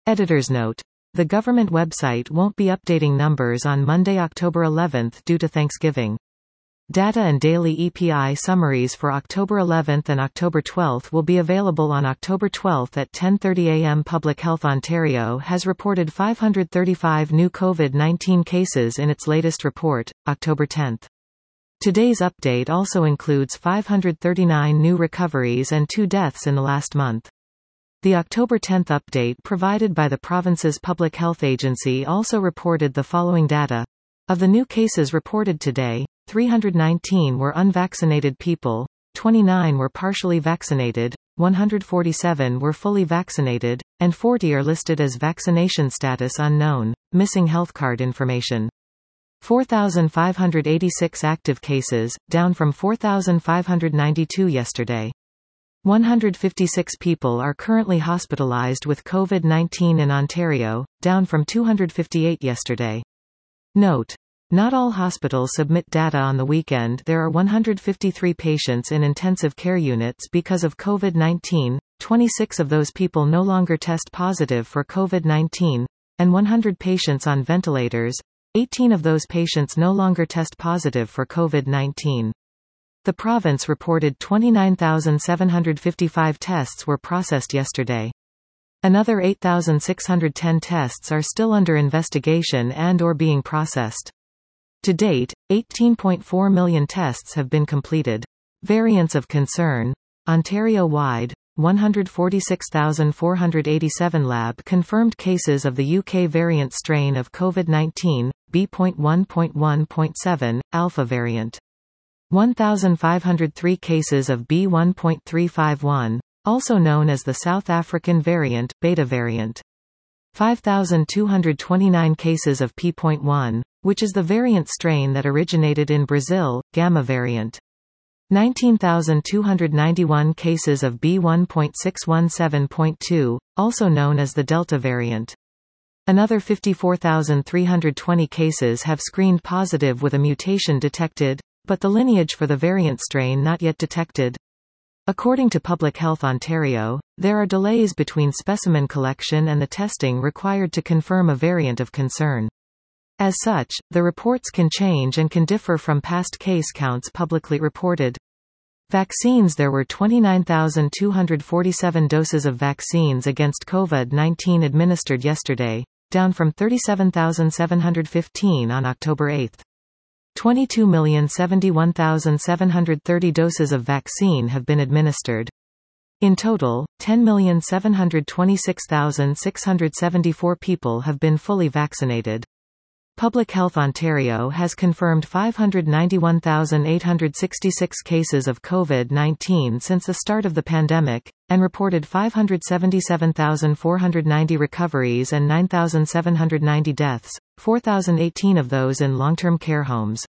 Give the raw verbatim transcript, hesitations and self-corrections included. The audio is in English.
Editor's note. The government website won't be updating numbers on Monday, October eleventh due to Thanksgiving. Data and daily E P I summaries for October eleventh and October twelfth will be available on October twelfth at ten thirty a m Public Health Ontario has reported five hundred thirty-five new COVID nineteen cases in its latest report, October tenth. Today's update also includes five hundred thirty-nine new recoveries and two deaths in the last month. The October tenth update provided by the province's public health agency also reported the following data. Of the new cases reported today, three hundred nineteen were unvaccinated people, twenty-nine were partially vaccinated, one hundred forty-seven were fully vaccinated, and forty are listed as vaccination status unknown, missing health card information. four thousand five hundred eighty-six active cases, down from four thousand five hundred ninety-two yesterday. one hundred fifty-six people are currently hospitalized with COVID nineteen in Ontario, down from two hundred fifty-eight yesterday. Note: not all hospitals submit data on the weekend. There are one hundred fifty-three patients in intensive care units because of COVID nineteen, twenty-six of those people no longer test positive for COVID nineteen, and one hundred patients on ventilators. eighteen of those patients no longer test positive for COVID nineteen. The province reported twenty-nine thousand seven hundred fifty-five tests were processed yesterday. Another eight thousand six hundred ten tests are still under investigation and or being processed. To date, eighteen point four million tests have been completed. Variants of concern. Ontario-wide, one hundred forty-six thousand four hundred eighty-seven lab-confirmed cases of the U K variant strain of COVID nineteen, B one point one point seven, Alpha variant. one thousand five hundred three cases of B one point three five one, also known as the South African variant, Beta variant. five thousand two hundred twenty-nine cases of P one, which is the variant strain that originated in Brazil, Gamma variant. nineteen thousand two hundred ninety-one cases of B one point six one seven point two, also known as the Delta variant. Another fifty-four thousand three hundred twenty cases have screened positive with a mutation detected, but the lineage for the variant strain not yet detected. According to Public Health Ontario, there are delays between specimen collection and the testing required to confirm a variant of concern. As such, the reports can change and can differ from past case counts publicly reported. Vaccines. There were twenty-nine thousand two hundred forty-seven doses of vaccines against COVID nineteen administered yesterday, down from thirty-seven thousand seven hundred fifteen on October eighth. twenty-two million seventy-one thousand seven hundred thirty doses of vaccine have been administered. In total, ten million seven hundred twenty-six thousand six hundred seventy-four people have been fully vaccinated. Public Health Ontario has confirmed five hundred ninety-one thousand eight hundred sixty-six cases of COVID nineteen since the start of the pandemic, and reported five hundred seventy-seven thousand four hundred ninety recoveries and nine thousand seven hundred ninety deaths, four thousand eighteen of those in long-term care homes.